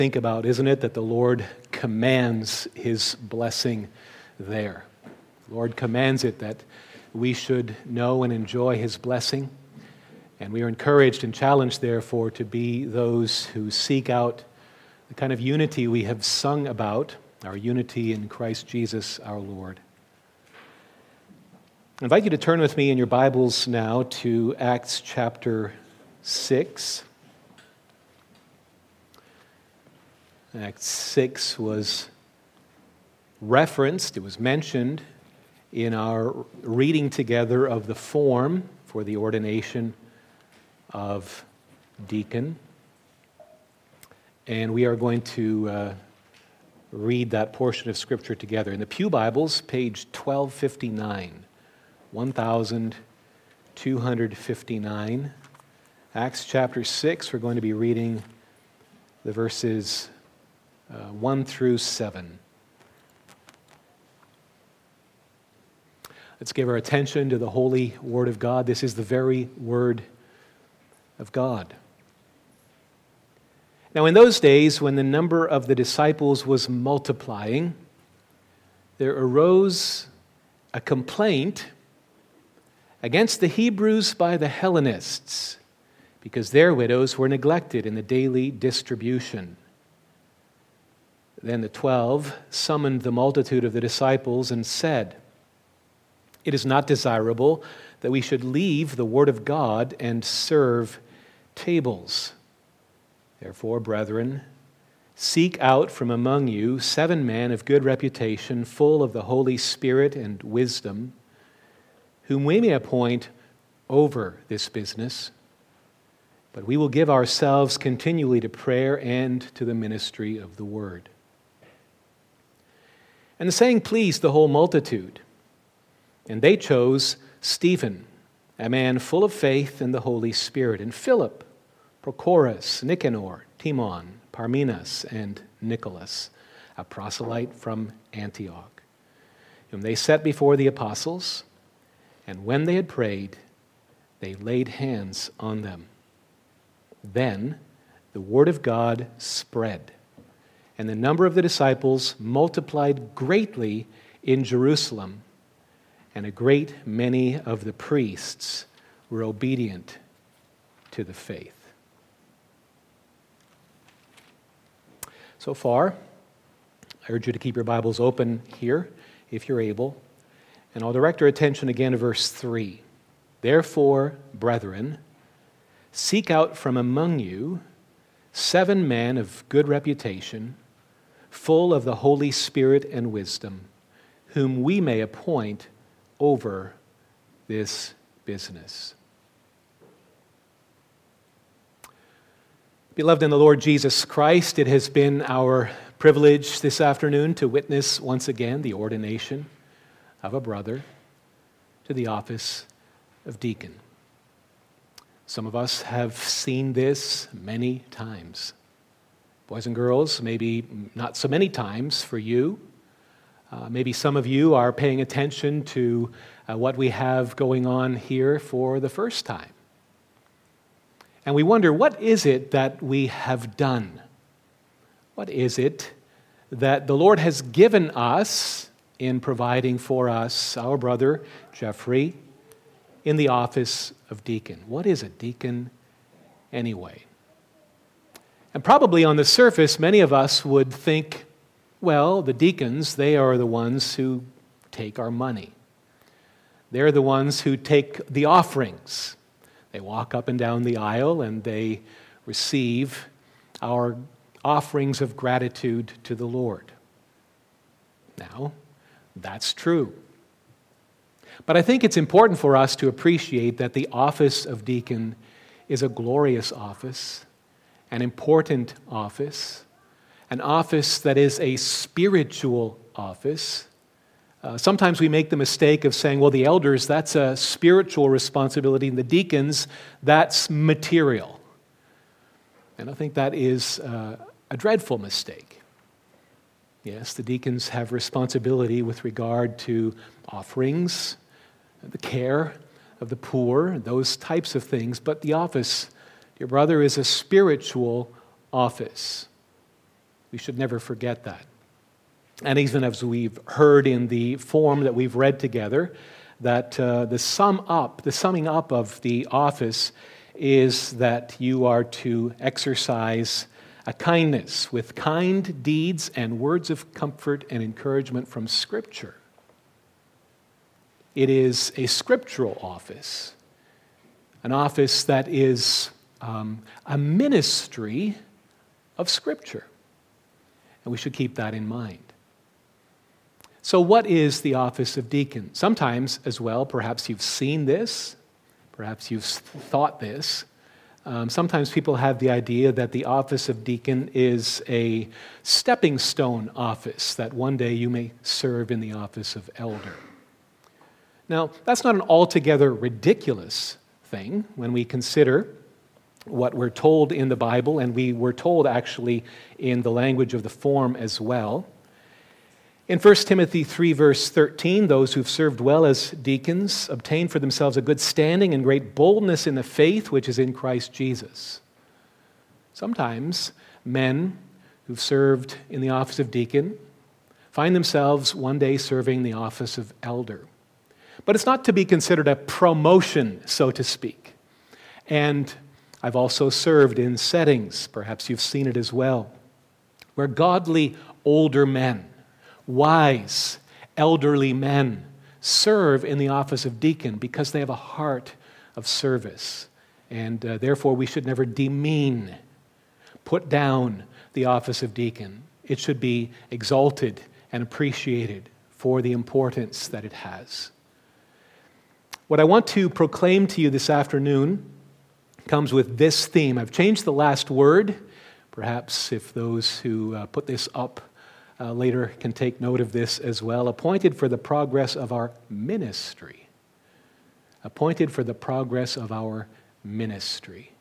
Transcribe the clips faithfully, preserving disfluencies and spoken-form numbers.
think about, isn't it, that the Lord commands his blessing there. The Lord commands it that we should know and enjoy his blessing. And we are encouraged and challenged, therefore, to be those who seek out the kind of unity we have sung about, our unity in Christ Jesus our Lord. I invite you to turn with me in your Bibles now to Acts chapter six. Acts six was referenced, it was mentioned in our reading together of the form for the ordination of deacon. And we are going to uh, read that portion of Scripture together. In the Pew Bibles, page twelve fifty-nine, one thousand two hundred fifty-nine, Acts chapter six, we're going to be reading the verses uh, one through seven. Let's give our attention to the holy Word of God. This is the very Word of God. Now, in those days, when the number of the disciples was multiplying, there arose a complaint against the Hebrews by the Hellenists, because their widows were neglected in the daily distribution. Then the twelve summoned the multitude of the disciples and said, "It is not desirable that we should leave the word of God and serve tables. Therefore, brethren, seek out from among you seven men of good reputation, full of the Holy Spirit and wisdom, whom we may appoint over this business. But we will give ourselves continually to prayer and to the ministry of the word." And the saying pleased the whole multitude. And they chose Stephen, a man full of faith and the Holy Spirit, and Philip, Prochorus, Nicanor, Timon, Parmenas, and Nicholas, a proselyte from Antioch, whom they set before the apostles. And when they had prayed, they laid hands on them. Then the word of God spread, and the number of the disciples multiplied greatly in Jerusalem, and a great many of the priests were obedient to the faith. So far, I urge you to keep your Bibles open here, if you're able, and I'll direct your attention again to verse three. "Therefore, brethren, seek out from among you seven men of good reputation, full of the Holy Spirit and wisdom, whom we may appoint over this business." Beloved in the Lord Jesus Christ, it has been our privilege this afternoon to witness once again the ordination of a brother to the office of deacon. Some of us have seen this many times. Boys and girls, maybe not so many times for you. Uh, maybe some of you are paying attention to uh, what we have going on here for the first time. And we wonder, what is it that we have done? What is it that the Lord has given us in providing for us, our brother Jeffrey, in the office of deacon? What is a deacon anyway? And probably on the surface, many of us would think, well, the deacons, they are the ones who take our money. They're the ones who take the offerings. They walk up and down the aisle and they receive our offerings of gratitude to the Lord. Now, that's true. But I think it's important for us to appreciate that the office of deacon is a glorious office, an important office, an office that is a spiritual office. Uh, sometimes we make the mistake of saying, well, the elders, that's a spiritual responsibility, and the deacons, that's material. And I think that is uh, a dreadful mistake. Yes, the deacons have responsibility with regard to offerings, the care of the poor, those types of things, but the office, dear brother, is a spiritual office. We should never forget that. And even as we've heard in the form that we've read together, that uh, the sum up, the summing up of the office is that you are to exercise a kindness with kind deeds and words of comfort and encouragement from Scripture. It is a scriptural office, an office that is um, a ministry of Scripture. And we should keep that in mind. So what is the office of deacon? Sometimes as well, perhaps you've seen this, perhaps you've thought this. Um, sometimes people have the idea that the office of deacon is a stepping stone office, that one day you may serve in the office of elder. Now, that's not an altogether ridiculous thing when we consider what we're told in the Bible, and we were told actually in the language of the form as well. In First Timothy three, verse thirteen, those who've served well as deacons obtain for themselves a good standing and great boldness in the faith which is in Christ Jesus. Sometimes men who've served in the office of deacon find themselves one day serving the office of elder. But it's not to be considered a promotion, so to speak. And I've also served in settings, perhaps you've seen it as well, where godly older men, wise, elderly men serve in the office of deacon because they have a heart of service. And uh, therefore, we should never demean, put down the office of deacon. It should be exalted and appreciated for the importance that it has. What I want to proclaim to you this afternoon comes with this theme. I've changed the last word. Perhaps if those who uh, put this up Uh, later can take note of this as well. Appointed for the progress of our ministry. Appointed for the progress of our ministry.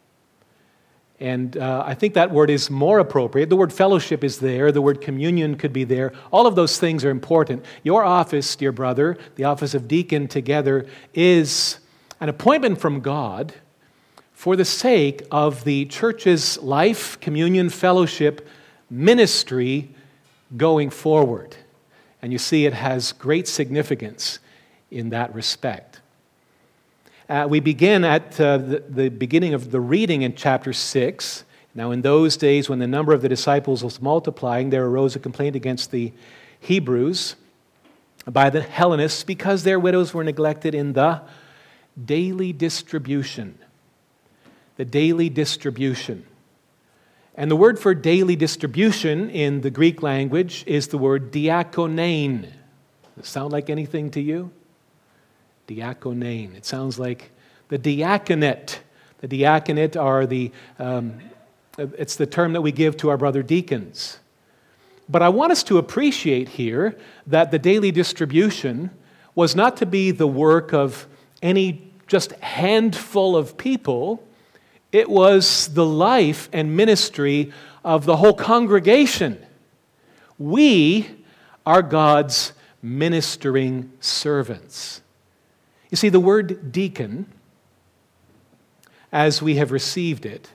And uh, I think that word is more appropriate. The word fellowship is there. The word communion could be there. All of those things are important. Your office, dear brother, the office of deacon together, is an appointment from God for the sake of the church's life, communion, fellowship, ministry going forward. And you see it has great significance in that respect. Uh, we begin at uh, the, the beginning of the reading in chapter six. Now in those days when the number of the disciples was multiplying, there arose a complaint against the Hebrews by the Hellenists because their widows were neglected in the daily distribution. The daily distribution. And the word for daily distribution in the Greek language is the word diakonein. Does it sound like anything to you? Diakonein. It sounds like the diaconate. The diaconate are the, um, it's the term that we give to our brother deacons. But I want us to appreciate here that the daily distribution was not to be the work of any just handful of people. It was the life and ministry of the whole congregation. We are God's ministering servants. You see, the word deacon, as we have received it,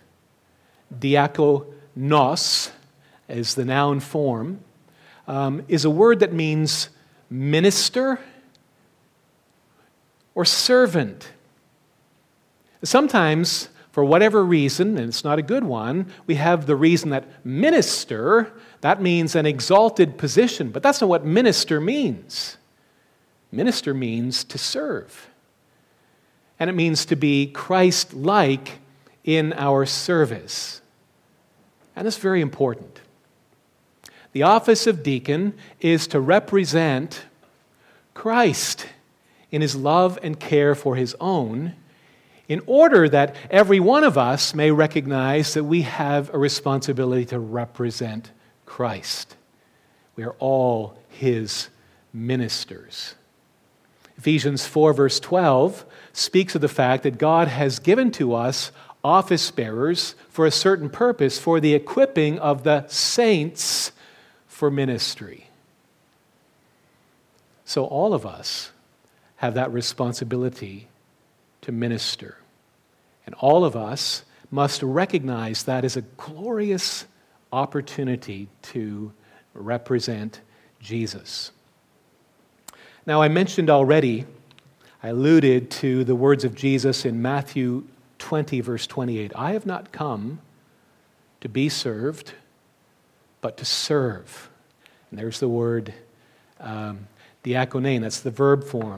diakonos, as the noun form, um, is a word that means minister or servant. Sometimes, for whatever reason, and it's not a good one, we have the reason that minister, that means an exalted position. But that's not what minister means. Minister means to serve. And it means to be Christ-like in our service. And that's very important. The office of deacon is to represent Christ in his love and care for his own, in order that every one of us may recognize that we have a responsibility to represent Christ. We are all his ministers. Ephesians four, verse twelve, speaks of the fact that God has given to us office bearers for a certain purpose, for the equipping of the saints for ministry. So all of us have that responsibility to minister. And all of us must recognize that as a glorious opportunity to represent Jesus. Now, I mentioned already, I alluded to the words of Jesus in Matthew twenty, verse twenty-eight. I have not come to be served, but to serve. And there's the word um, diakonein, that's the verb form.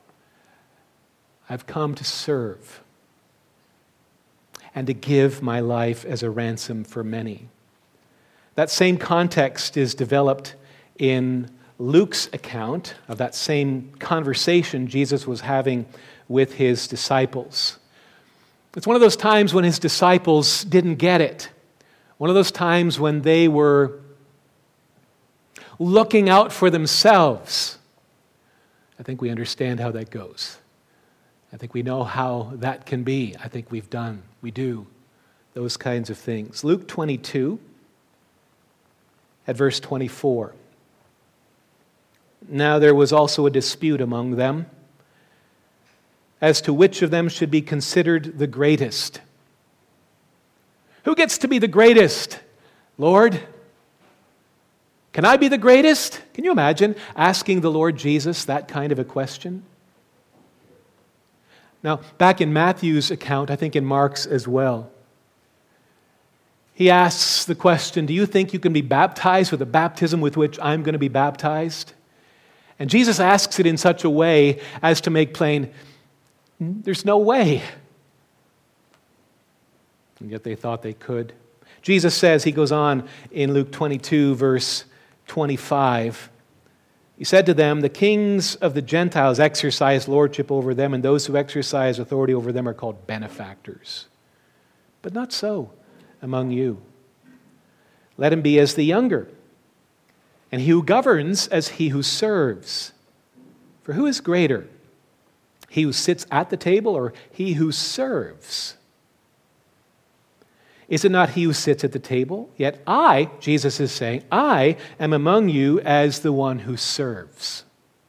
I've come to serve and to give my life as a ransom for many. That same context is developed in Luke's account of that same conversation Jesus was having with his disciples. It's one of those times when his disciples didn't get it. One of those times when they were looking out for themselves. I think we understand how that goes. I think we know how that can be. I think we've done, we do those kinds of things. Luke twenty-two, at verse twenty-four. Now there was also a dispute among them as to which of them should be considered the greatest. Who gets to be the greatest? Lord, can I be the greatest? Can you imagine asking the Lord Jesus that kind of a question? Now, back in Matthew's account, I think in Mark's as well, he asks the question, do you think you can be baptized with the baptism with which I'm going to be baptized? And Jesus asks it in such a way as to make plain, there's no way. And yet they thought they could. Jesus says, he goes on in Luke twenty-two, verse twenty-five, he said to them, the kings of the Gentiles exercise lordship over them, and those who exercise authority over them are called benefactors. But not so among you. Let him be as the younger, and he who governs as he who serves. For who is greater, he who sits at the table or he who serves? Is it not he who sits at the table? Yet I, Jesus is saying, I am among you as the one who serves.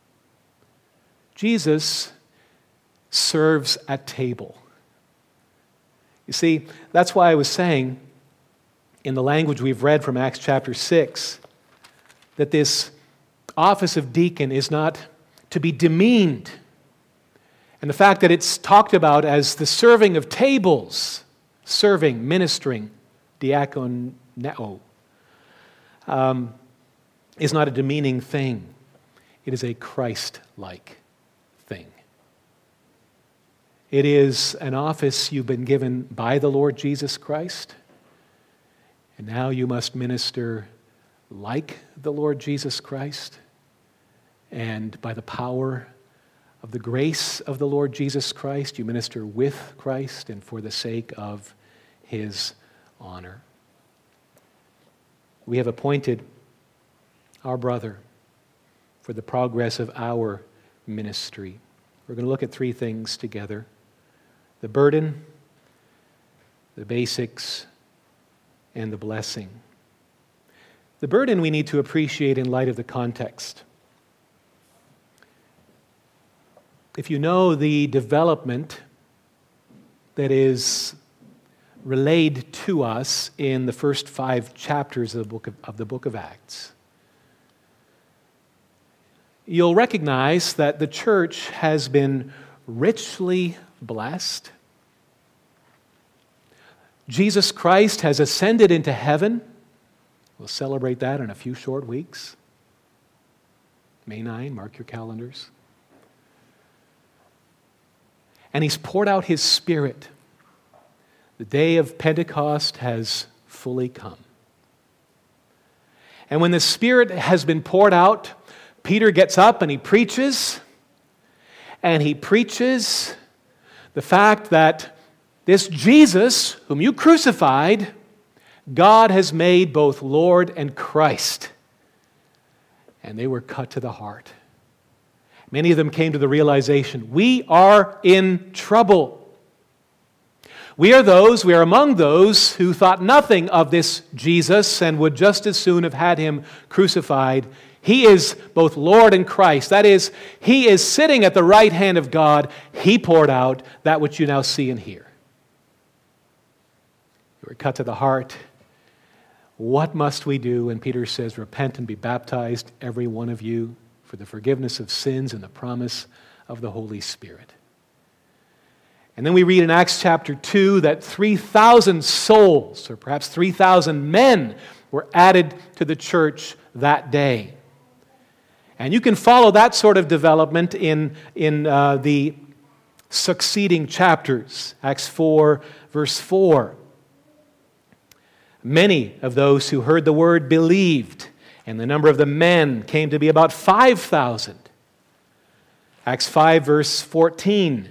Jesus serves at table. You see, that's why I was saying in the language we've read from Acts chapter six, that this office of deacon is not to be demeaned. And the fact that it's talked about as the serving of tables, serving, ministering, diakoneo, um, is not a demeaning thing. It is a Christ-like thing. It is an office you've been given by the Lord Jesus Christ, and now you must minister like the Lord Jesus Christ, and by the power of the grace of the Lord Jesus Christ, you minister with Christ and for the sake of His honor. We have appointed our brother for the progress of our ministry. We're going to look at three things together: the burden, the basics, and the blessing. The burden we need to appreciate in light of the context. If you know the development that is relayed to us in the first five chapters of the book of, of the book of Acts, you'll recognize that the church has been richly blessed. Jesus Christ has ascended into heaven. We'll celebrate that in a few short weeks. May ninth, mark your calendars. And He's poured out His Spirit. The day of Pentecost has fully come. And when the Spirit has been poured out, Peter gets up and he preaches. And he preaches the fact that this Jesus, whom you crucified, God has made both Lord and Christ. And they were cut to the heart. Many of them came to the realization, we are in trouble. We are those, we are among those who thought nothing of this Jesus and would just as soon have had Him crucified. He is both Lord and Christ. That is, He is sitting at the right hand of God. He poured out that which you now see and hear. You were cut to the heart What must we do? And Peter says, repent and be baptized, every one of you, for the forgiveness of sins and the promise of the Holy Spirit. And then we read in Acts chapter two that three thousand souls, or perhaps three thousand men, were added to the church that day. And you can follow that sort of development in, in uh, the succeeding chapters. Acts four, verse four. Many of those who heard the word believed, and the number of the men came to be about five thousand. Acts five, verse fourteen.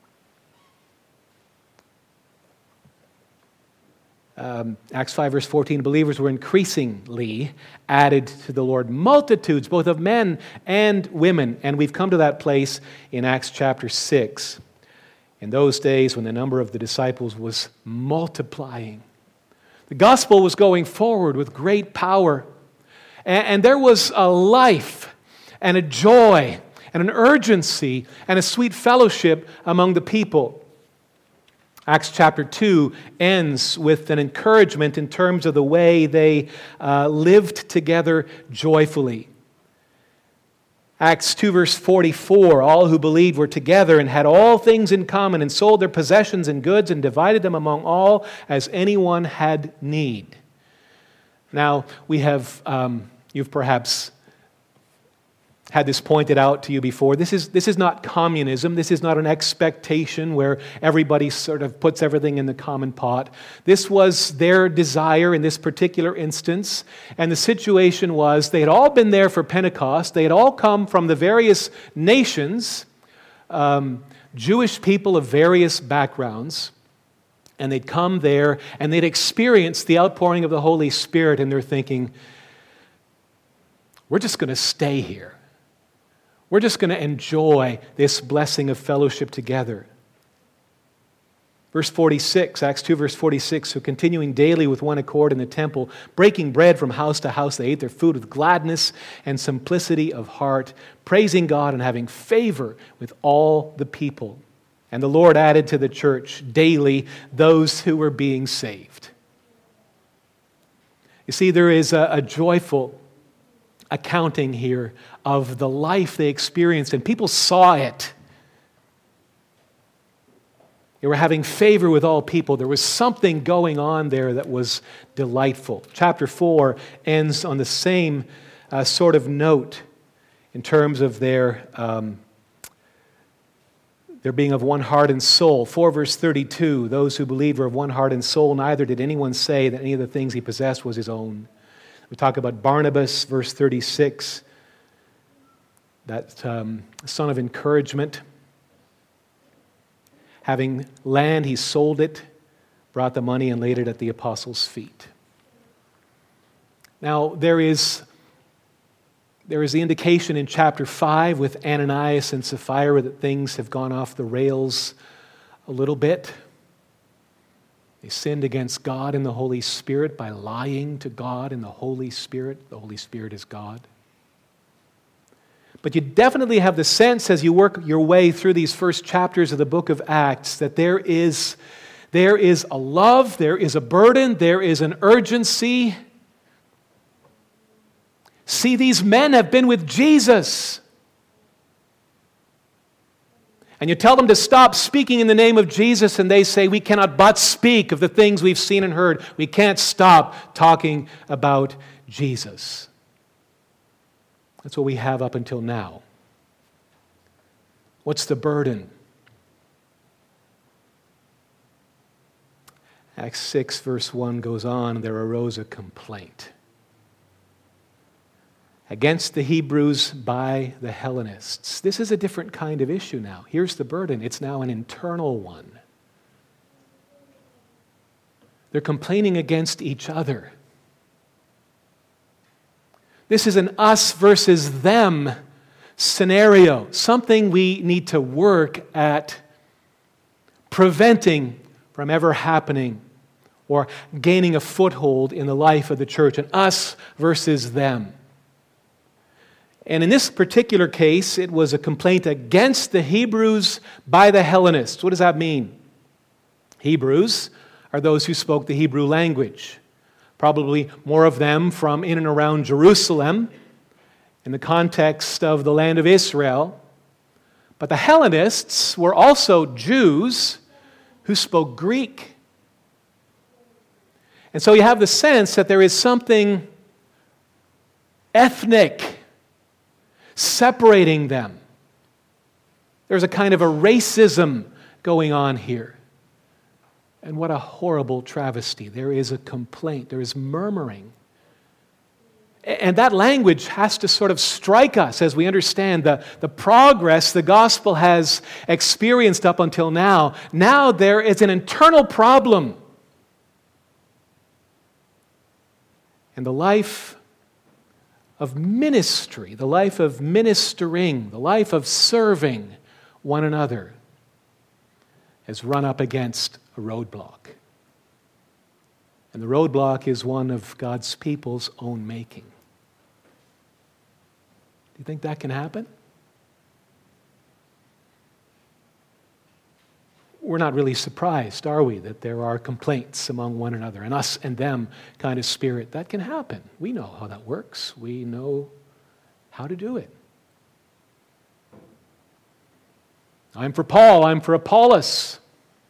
Um, Acts five, verse fourteen, believers were increasingly added to the Lord. Multitudes, both of men and women. And we've come to that place in Acts chapter six. In those days when the number of the disciples was multiplying, the gospel was going forward with great power. And, and there was a life and a joy and an urgency and a sweet fellowship among the people. Acts chapter two ends with an encouragement in terms of the way they uh, lived together joyfully. Acts two verse forty-four, all who believed were together and had all things in common and sold their possessions and goods and divided them among all as anyone had need. Now, we have, um, you've perhaps had this pointed out to you before. This is, this is not communism. This is not an expectation where everybody sort of puts everything in the common pot. This was their desire in this particular instance. And the situation was they had all been there for Pentecost. They had all come from the various nations, um, Jewish people of various backgrounds. And they'd come there and they'd experienced the outpouring of the Holy Spirit. And they're thinking, we're just going to stay here. We're just going to enjoy this blessing of fellowship together. Verse forty-six, Acts two, verse forty-six, so continuing daily with one accord in the temple, breaking bread from house to house, they ate their food with gladness and simplicity of heart, praising God and having favor with all the people. And the Lord added to the church daily those who were being saved. You see, there is a, a joyful accounting here of the life they experienced, and people saw it. They were having favor with all people. There was something going on there that was delightful. Chapter four ends on the same uh, sort of note in terms of their, um, their being of one heart and soul. four verse thirty-two, those who believed were of one heart and soul, neither did anyone say that any of the things he possessed was his own. We talk about Barnabas, verse thirty-six, that um, son of encouragement. Having land, he sold it, brought the money, and laid it at the apostles' feet. Now, there is, there is the indication in chapter five with Ananias and Sapphira that things have gone off the rails a little bit. They sinned against God and the Holy Spirit by lying to God and the Holy Spirit. The Holy Spirit is God. But you definitely have the sense as you work your way through these first chapters of the book of Acts that there is, there is a love, there is a burden, there is an urgency. See, these men have been with Jesus. And you tell them to stop speaking in the name of Jesus, and they say, we cannot but speak of the things we've seen and heard. We can't stop talking about Jesus. That's what we have up until now. What's the burden? Acts six, verse one goes on, there arose a complaint against the Hebrews by the Hellenists. This is a different kind of issue now. Here's the burden. It's now an internal one. They're complaining against each other. This is an us versus them scenario, something we need to work at preventing from ever happening or gaining a foothold in the life of the church, an us versus them. And in this particular case, it was a complaint against the Hebrews by the Hellenists. What does that mean? Hebrews are those who spoke the Hebrew language. Probably more of them from in and around Jerusalem in the context of the land of Israel. But the Hellenists were also Jews who spoke Greek. And so you have the sense that there is something ethnic separating them. There's a kind of a racism going on here. And what a horrible travesty. There is a complaint. There is murmuring. And that language has to sort of strike us as we understand the, the progress the gospel has experienced up until now. Now there is an internal problem. And the life of ministry, the life of ministering, the life of serving one another has run up against a roadblock. And the roadblock is one of God's people's own making. Do you think that can happen? We're not really surprised, are we, that there are complaints among one another, an us and them kind of spirit. That can happen. We know how that works. We know how to do it. I'm for Paul, I'm for Apollos.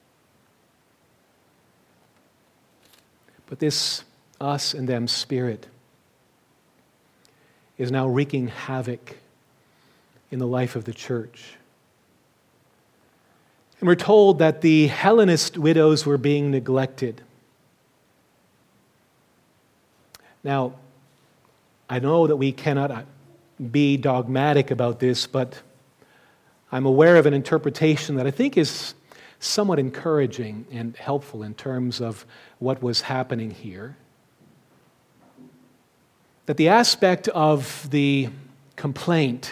But this us and them spirit is now wreaking havoc in the life of the church. And we're told that the Hellenist widows were being neglected. Now, I know that we cannot be dogmatic about this, but I'm aware of an interpretation that I think is somewhat encouraging and helpful in terms of what was happening here. That the aspect of the complaint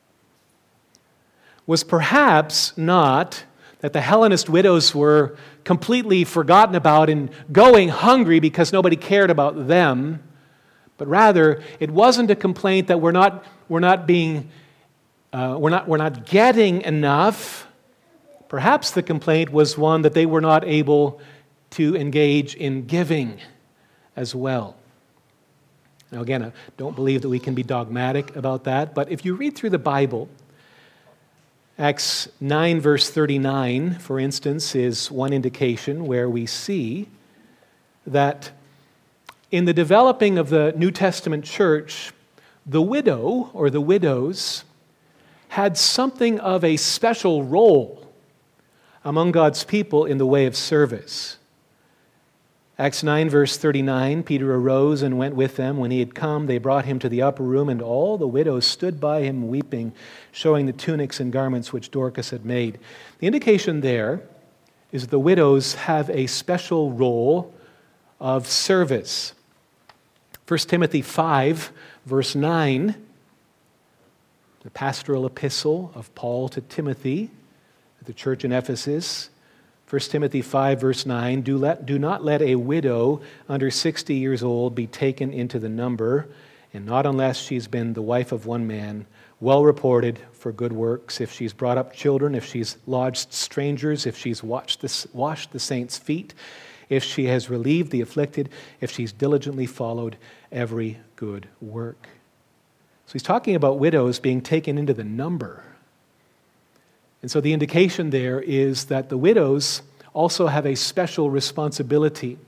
was perhaps not that the Hellenist widows were completely forgotten about and going hungry because nobody cared about them, but rather it wasn't a complaint that we're not, we're not being, uh, we're not, we're not getting enough. Perhaps the complaint was one that they were not able to engage in giving as well. Now again, I don't believe that we can be dogmatic about that, but if you read through the Bible, Acts nine verse thirty-nine, for instance, is one indication where we see that in the developing of the New Testament church, the widow or the widows had something of a special role among God's people in the way of service. Acts nine verse thirty-nine, Peter arose and went with them. When he had come, they brought him to the upper room, and all the widows stood by him weeping, showing the tunics and garments which Dorcas had made. The indication there is that the widows have a special role of service. First Timothy five verse nine, the pastoral epistle of Paul to Timothy, the church in Ephesus. First Timothy five verse nine, do, let, do not let a widow under sixty years old be taken into the number, and not unless she's been the wife of one man, well reported for good works, if she's brought up children, if she's lodged strangers, if she's washed the, washed the saints' feet, if she has relieved the afflicted, if she's diligently followed every good work. So he's talking about widows being taken into the number. And so the indication there is that the widows also have a special responsibility.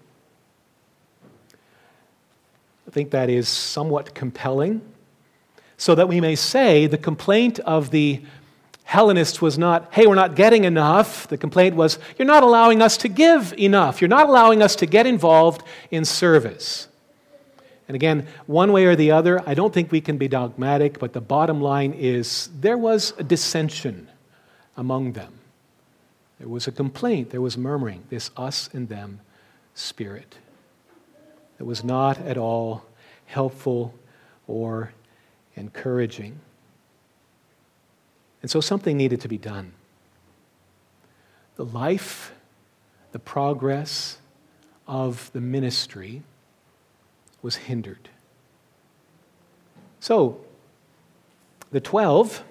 I think that is somewhat compelling, so that we may say the complaint of the Hellenists was not, hey, we're not getting enough. The complaint was, you're not allowing us to give enough. You're not allowing us to get involved in service. And again, one way or the other, I don't think we can be dogmatic, but the bottom line is there was a dissension among them. There was a complaint, there was murmuring, this us and them spirit. It was not at all helpful or encouraging. And so something needed to be done. The life, the progress of the ministry was hindered. So, the twelve,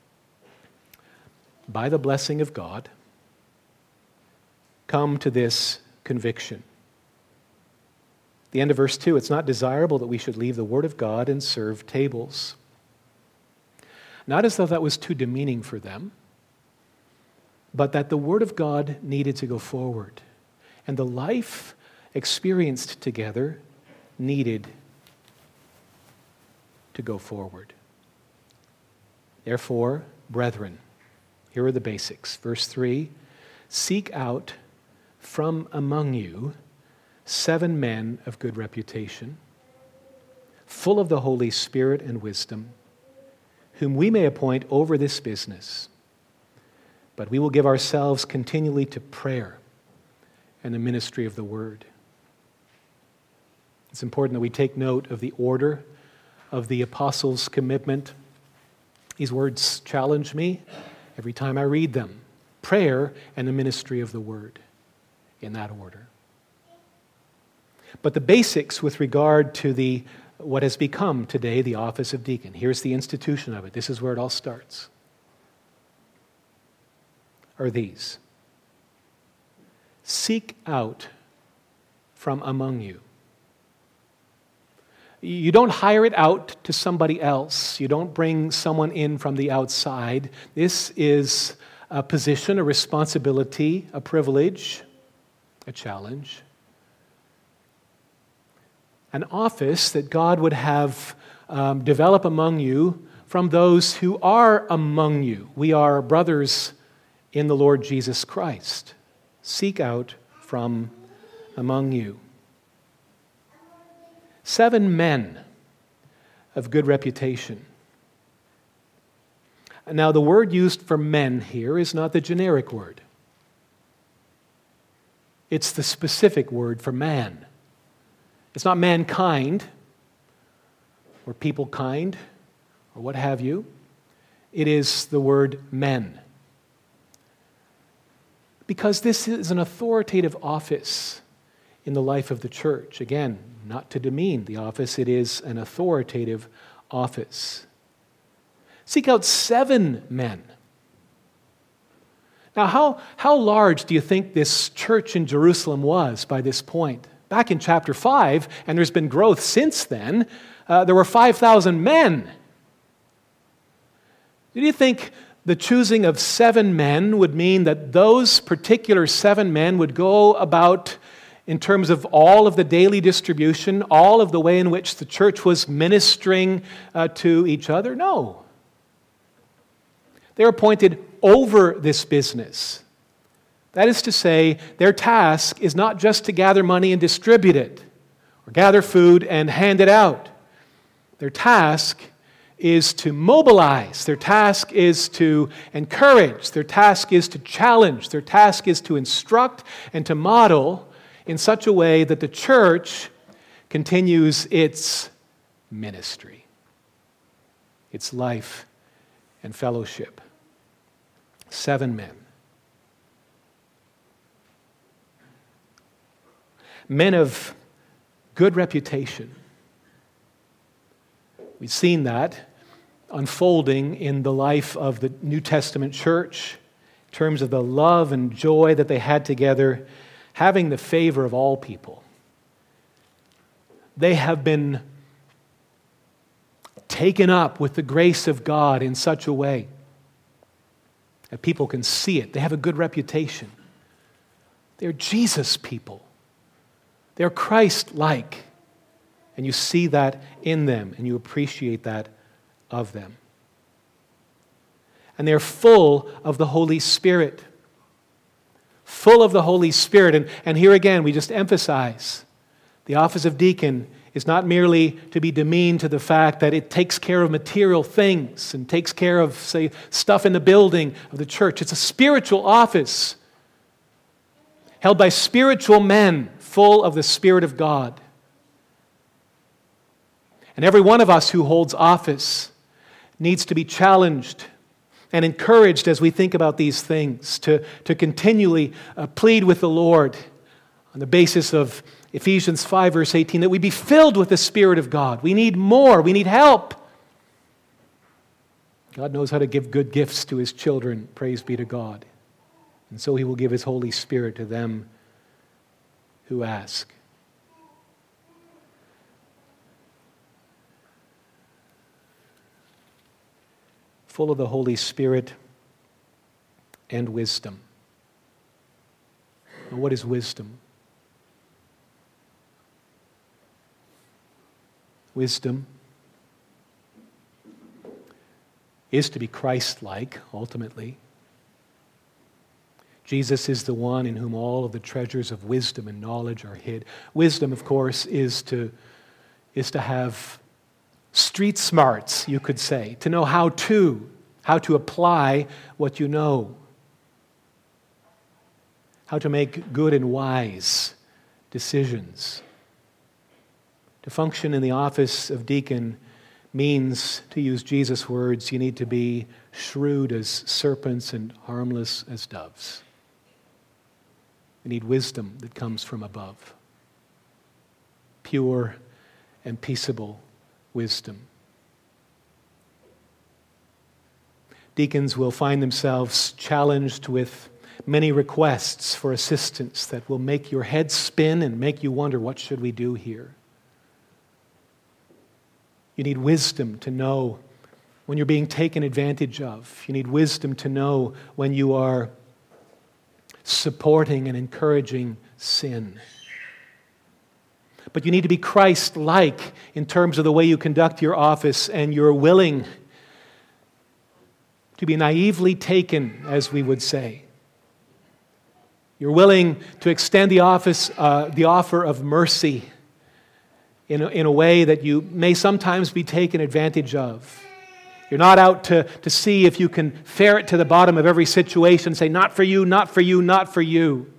by the blessing of God, come to this conviction. The end of verse two, it's not desirable that we should leave the word of God and serve tables. Not as though that was too demeaning for them, but that the word of God needed to go forward. And the life experienced together needed to go forward. Therefore, brethren, here are the basics. Verse three, seek out from among you seven men of good reputation, full of the Holy Spirit and wisdom, whom we may appoint over this business. But we will give ourselves continually to prayer and the ministry of the word. It's important that we take note of the order of the apostles' commitment. These words challenge me every time I read them. Prayer and the ministry of the word, in that order. But the basics with regard to the what has become today the office of deacon. Here's the institution of it. This is where it all starts. Are these. Seek out from among you. You don't hire it out to somebody else. You don't bring someone in from the outside. This is a position, a responsibility, a privilege, a challenge. An office that God would have um, develop among you from those who are among you. We are brothers in the Lord Jesus Christ. Seek out from among you. Seven men of good reputation. Now, the word used for men here is not the generic word. It's the specific word for man. It's not mankind or people kind or what have you. It is the word men. Because this is an authoritative office in the life of the church. Again, not to demean the office, it is an authoritative office. Seek out seven men. Now, how, how large do you think this church in Jerusalem was by this point? Back in chapter five, and there's been growth since then, uh, there were five thousand men. Do you think the choosing of seven men would mean that those particular seven men would go about, in terms of all of the daily distribution, all of the way in which the church was ministering uh, to each other? No. They're appointed over this business. That is to say, their task is not just to gather money and distribute it, or gather food and hand it out. Their task is to mobilize. Their task is to encourage. Their task is to challenge. Their task is to instruct and to model in such a way that the church continues its ministry, its life and fellowship. Seven men. Men of good reputation. We've seen that unfolding in the life of the New Testament church in terms of the love and joy that they had together, having the favor of all people. They have been taken up with the grace of God in such a way that people can see it. They have a good reputation. They're Jesus people. They're Christ-like. And you see that in them, and you appreciate that of them. And they're full of the Holy Spirit. Full of the Holy Spirit. And, and here again, we just emphasize, the office of deacon is not merely to be demeaned to the fact that it takes care of material things and takes care of, say, stuff in the building of the church. It's a spiritual office held by spiritual men full of the Spirit of God. And every one of us who holds office needs to be challenged and encouraged as we think about these things, to, to continually uh, plead with the Lord on the basis of Ephesians five, verse eighteen, that we be filled with the Spirit of God. We need more. We need help. God knows how to give good gifts to His children. Praise be to God. And so He will give His Holy Spirit to them who ask. full of the Holy Spirit and wisdom. Now, what is wisdom? Wisdom is to be Christ-like, ultimately. Jesus is the one in whom all of the treasures of wisdom and knowledge are hid. Wisdom, of course, is to, is to have street smarts, you could say, to know how to, how to apply what you know, how to make good and wise decisions. To function in the office of deacon means, to use Jesus' words, you need to be shrewd as serpents and harmless as doves. You need wisdom that comes from above. Pure and peaceable wisdom. Deacons will find themselves challenged with many requests for assistance that will make your head spin and make you wonder, what should we do here? You need wisdom to know when you're being taken advantage of. You need wisdom to know when you are supporting and encouraging sin. But you need to be Christ-like in terms of the way you conduct your office, and you're willing to be naively taken, as we would say. You're willing to extend the office, uh, the offer of mercy in a, in a way that you may sometimes be taken advantage of. You're not out to, to see if you can ferret to the bottom of every situation, say, not for you, not for you, not for you.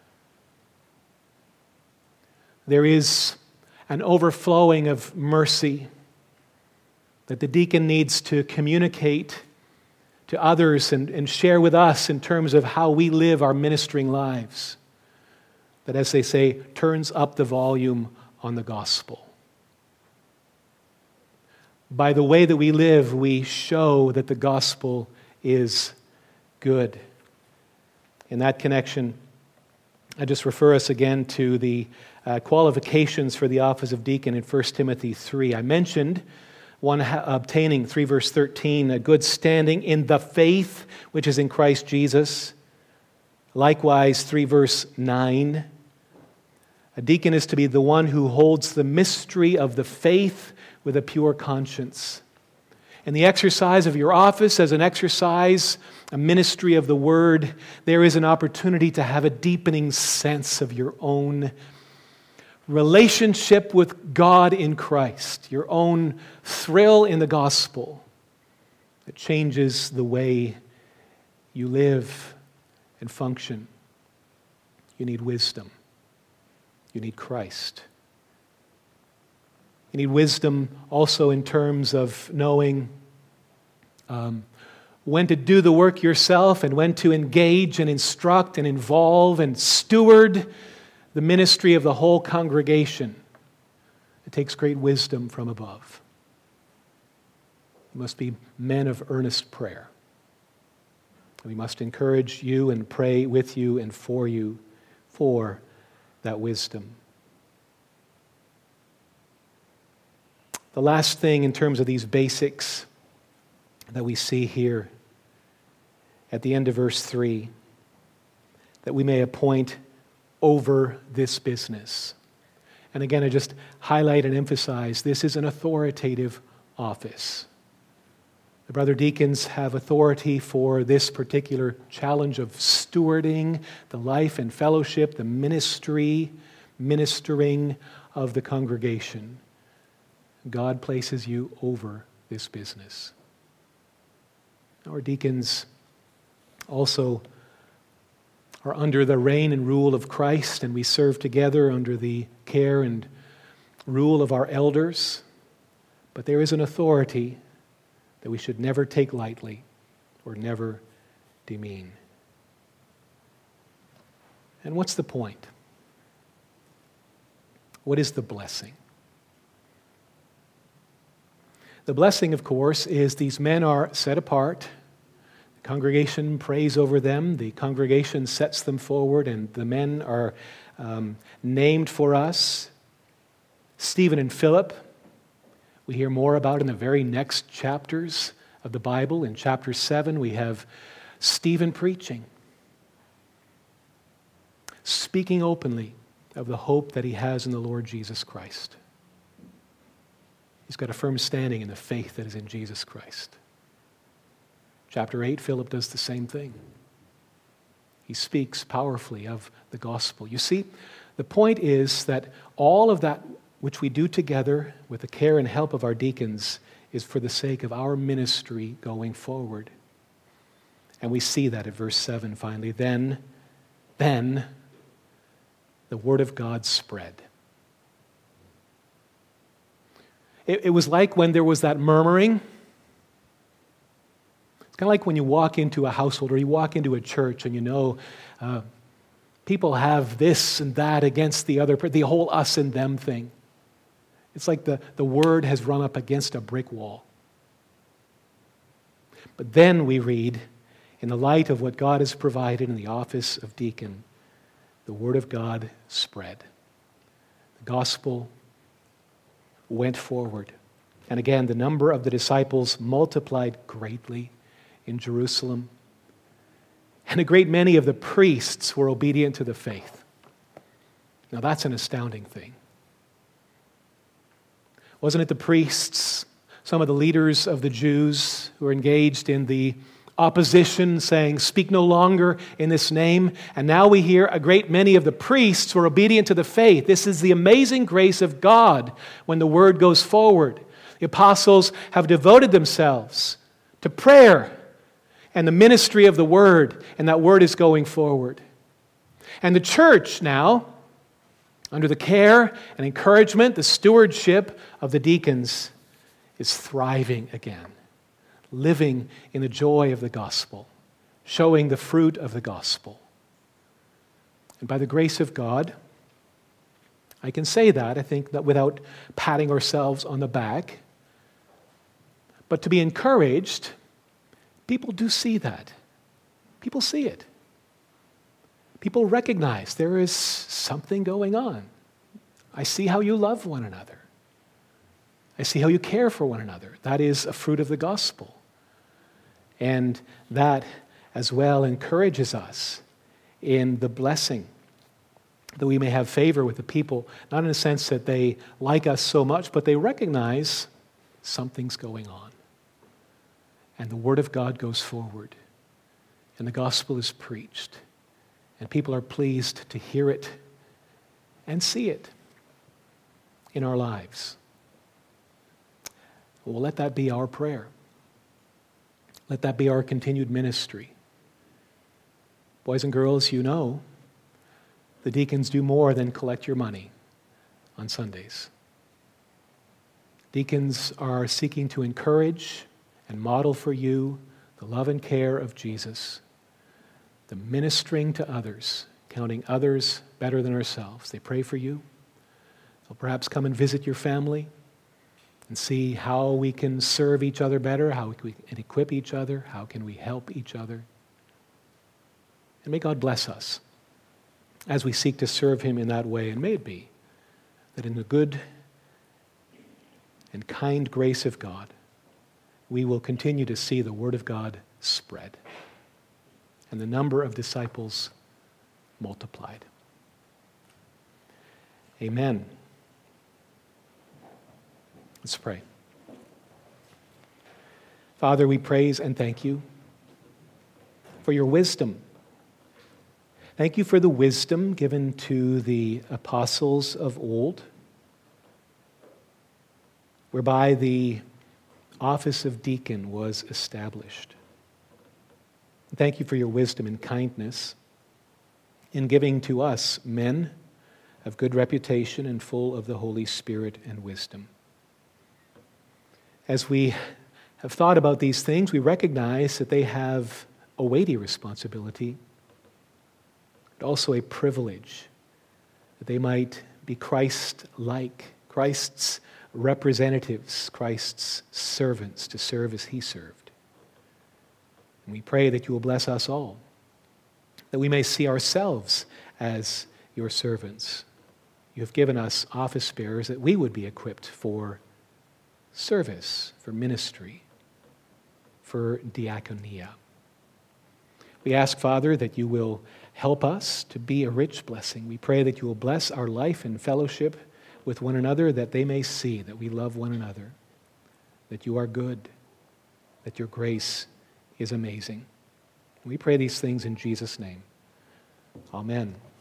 There is an overflowing of mercy that the deacon needs to communicate to others and, and share with us in terms of how we live our ministering lives. That, as they say, turns up the volume on the gospel. By the way that we live, we show that the gospel is good. In that connection, I just refer us again to the uh, qualifications for the office of deacon in First Timothy three. I mentioned one ha- obtaining, three verse thirteen, a good standing in the faith which is in Christ Jesus. Likewise, three verse nine, a deacon is to be the one who holds the mystery of the faith with a pure conscience. In the exercise of your office, as an exercise, a ministry of the Word, there is an opportunity to have a deepening sense of your own relationship with God in Christ, your own thrill in the gospel that changes the way you live and function. You need wisdom. You need Christ. You need wisdom also in terms of knowing um, when to do the work yourself and when to engage and instruct and involve and steward the ministry of the whole congregation. It takes great wisdom from above. You must be men of earnest prayer. We must encourage you and pray with you and for you for that wisdom. The last thing in terms of these basics that we see here at the end of verse three, that we may appoint over this business. And again, I just highlight and emphasize, this is an authoritative office. The brother deacons have authority for this particular challenge of stewarding the life and fellowship, the ministry, ministering of the congregation. God places you over this business. Our deacons also are under the reign and rule of Christ, and we serve together under the care and rule of our elders. But there is an authority that we should never take lightly or never demean. And what's the point? What is the blessing? The blessing, of course, is these men are set apart. The congregation prays over them. The congregation sets them forward, and the men are um, named for us. Stephen and Philip, we hear more about in the very next chapters of the Bible. In chapter seven, we have Stephen preaching, speaking openly of the hope that he has in the Lord Jesus Christ. He's got a firm standing in the faith that is in Jesus Christ. Chapter eight, Philip does the same thing. He speaks powerfully of the gospel. You see, the point is that all of that which we do together with the care and help of our deacons is for the sake of our ministry going forward. And we see that at verse seven finally. Then, then, the word of God spread. It, it was like when there was that murmuring. It's kind of like when you walk into a household or you walk into a church and you know uh, people have this and that against the other, the whole us and them thing. It's like the, the word has run up against a brick wall. But then we read, in the light of what God has provided in the office of deacon, the word of God spread. The gospel went forward. And again, the number of the disciples multiplied greatly in Jerusalem. And a great many of the priests were obedient to the faith. Now that's an astounding thing. Wasn't it the priests, some of the leaders of the Jews who were engaged in the opposition, saying, "Speak no longer in this name"? And now we hear a great many of the priests were obedient to the faith. This is the amazing grace of God when the word goes forward. The apostles have devoted themselves to prayer and the ministry of the word, and that word is going forward. And the church now, under the care and encouragement, the stewardship of the deacons, is thriving again, living in the joy of the gospel, showing the fruit of the gospel. And by the grace of God, I can say that, I think, that without patting ourselves on the back, but to be encouraged, people do see that. People see it. People recognize there is something going on. I see how you love one another. I see how you care for one another. That is a fruit of the gospel. And that as well encourages us in the blessing that we may have favor with the people, not in the sense that they like us so much, but they recognize something's going on. And the word of God goes forward. And the gospel is preached. And people are pleased to hear it and see it in our lives. Well, let that be our prayer. Let that be our continued ministry. Boys and girls, you know, the deacons do more than collect your money on Sundays. Deacons are seeking to encourage and model for you the love and care of Jesus, the ministering to others, counting others better than ourselves. They pray for you. They'll perhaps come and visit your family and see how we can serve each other better, how we can equip each other, how can we help each other. And may God bless us as we seek to serve Him in that way. And may it be that in the good and kind grace of God, we will continue to see the Word of God spread and the number of disciples multiplied. Amen. Let's pray. Father, we praise and thank you for your wisdom. Thank you for the wisdom given to the apostles of old, whereby the office of deacon was established. Thank you for your wisdom and kindness in giving to us men of good reputation and full of the Holy Spirit and wisdom. As we have thought about these things, we recognize that they have a weighty responsibility, but also a privilege, that they might be Christ-like, Christ's representatives, Christ's servants, to serve as He served. And we pray that you will bless us all, that we may see ourselves as your servants. You have given us office bearers that we would be equipped for service, for ministry. for diaconia. We ask, Father, that you will help us to be a rich blessing. We pray that you will bless our life and fellowship with one another, that they may see that we love one another, that you are good, that your grace is amazing. We pray these things in Jesus' name. Amen.